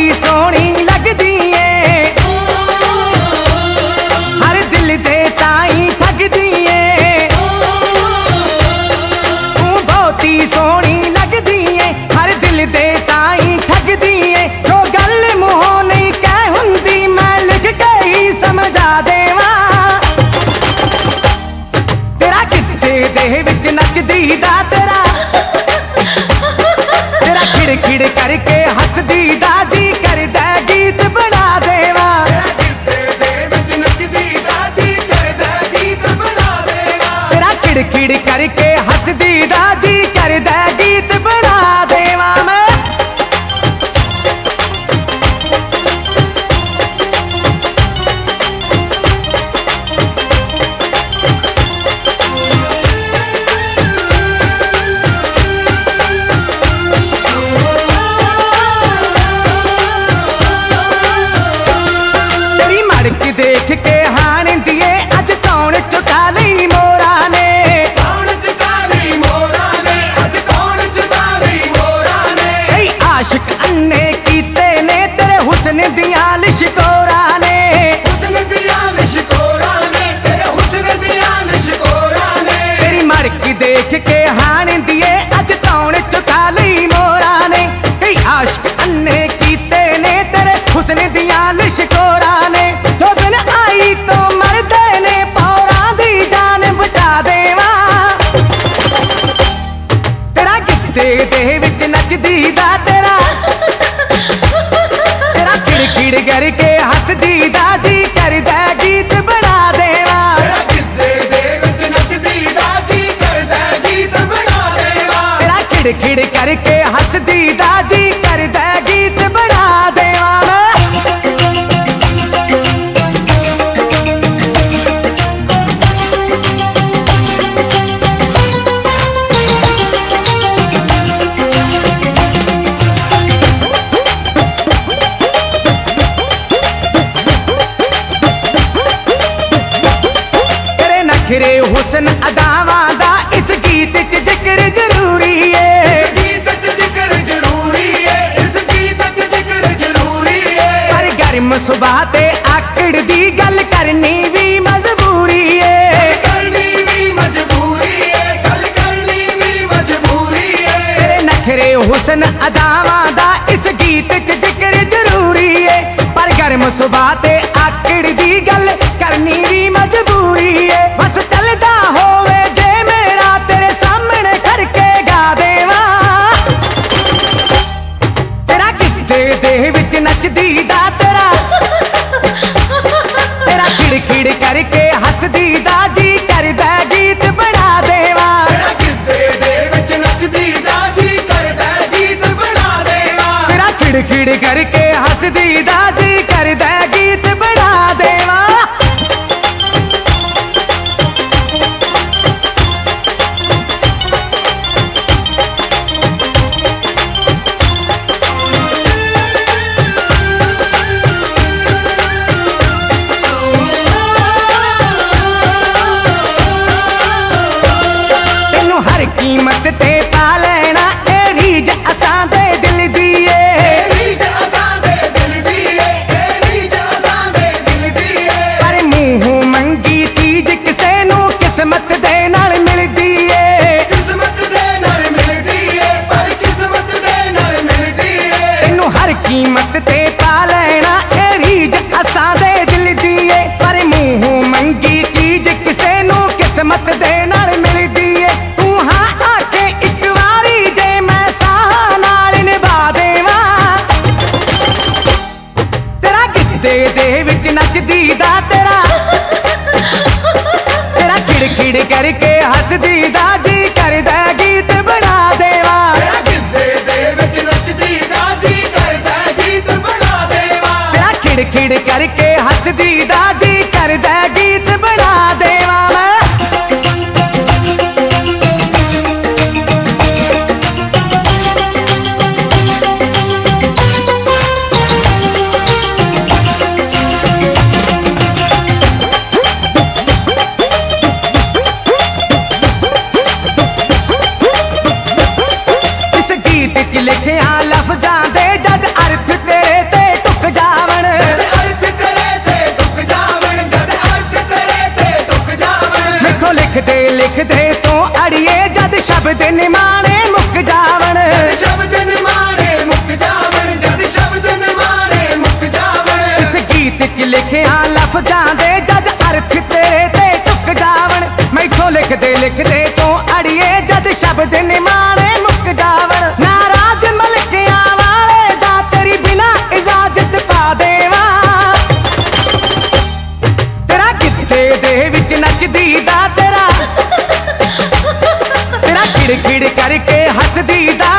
सोहनी लगदी ए, हर दिल दे ताई ठगदी ए। तू बहुत ही सोहनी लगदी ए, हर दिल दे ताई ठगदी ए। जो गल मूहों नहीं कह हुंदी मैं लिख के ही समझा देवां। तेरा कित्ते दे विच नचदी दा तेरा खिड़ खिड़ करके हसदी दा जी करदा गीत बना देवा। तेरा खिड़ खिड़ करके हसदी दा जी करदा गीत बना देवा मैं। देख के हाण दिए अज कौन चुका लई मोरा ने, कौन चुका लई मोरा ने, अज कौन चुका लई मोरा ने। कई आशिक अन्ने कीते ने तेरे हुस्न दियां लिशकोरा ने, हुस्न दियां लिशकोरा ने, तेरे हुस्न दियां लिशकोरा ने। तेरी मड़की देख के हाण दिए अज कौन चुका लई मोरा ने। कई आशिक अन्ने कीते ने तेरे हुस्न दियां लिशकोरा ने। जो दिन आई तो मरदे ने पौरां दी जान बचा देवा। तेरा गिद्दे दे विच नचदी दा तेरा खिड़ खिड़ करके हसदी दा जी करदा गीत बना देवा। तेरा गिद्दे दे विच नचदी दा जी करदा गीत बना देवा। तेरा खिड़ खिड़ करके हसदी दा जी करदा गीत बना देवा। खिरे हुस्न अदावां दा इस गीत च जिक्र जरूरी है, इस गीत च जिक्र जरूरी है, इस गीत च जिक्र जरूरी है। पर गर्म सुभाऽ ते आकड़ दी गल करनी भी मजबूरी है, करनी भी मजबूरी है, गल करनी भी मजबूरी है। तेरे नखरे हुस्न अदावां दा इस गीत च जिक्र जरूरी है। पर गर्म सुभाऽ ते आकड़ दी गल करनी भी मजबूरी है। बस चलदा होवे जे मेरा तेरे सामने करके गा देवा। तेरा गिद्दे दे विच नचदी दा तेरा खिड़ खिड़ करके हसदी दा जी करदा गीत बना देवा। तेरा गिद्दे दे विच नचदी दा जी करदा गीत बना देवा। तेरा खिड़ खिड़ करके हसदी दा जी करदा गीत बना देवा। कीमत ते पा लेना ए रीज असां दे दिल दी ए, रीज असां दे दिल दी ए, रीज असां दे दिल दी ए। पर मूंहों मंगी चीज किसे नूं किस्मत दे नाल मिलदी ए, किस्मत दे नाल मिलदी ए, पर किस्मत दे नाल मिलदी ए। तैनूं हर कीमत ते पा लेना ए रीज असां दे दिल दी ए। पर मूंहों मंगी चीज किसे नूं किस्मत दे नाल मिलदी ए। दे विच नचदी दा तेरा खिड़ खिड़ करके हसदी दा जी करदा गीत बना देवा। तेरा गिद्दे दे विच नचदी दा जी करदा गीत बना देवा। तेरा खिड़ खिड़ करके हसदी दा जी करदा गीत बना देवा। लिखिया लफ्जां दे जद अर्थ तेरे ते लिखदे तूं अड़िए जद शब्द निमाणे मुक जावण शब्द निमाणे मुक जावण जद शब्द निमाणे मुक जावण इस गीत च लिखिया लफ्जां दे जद अर्थ तेरे ते टुक जावण मैथों लिखदे तूं अड़िए जद शब्द निमाणे मुक जावण नाराज मलकियां वाले दा तेरी बिना इजाजत पा देवां तेरा कित्ते दे विच नचदी दा तेरा खिड़ खिड़ करके हसदी दा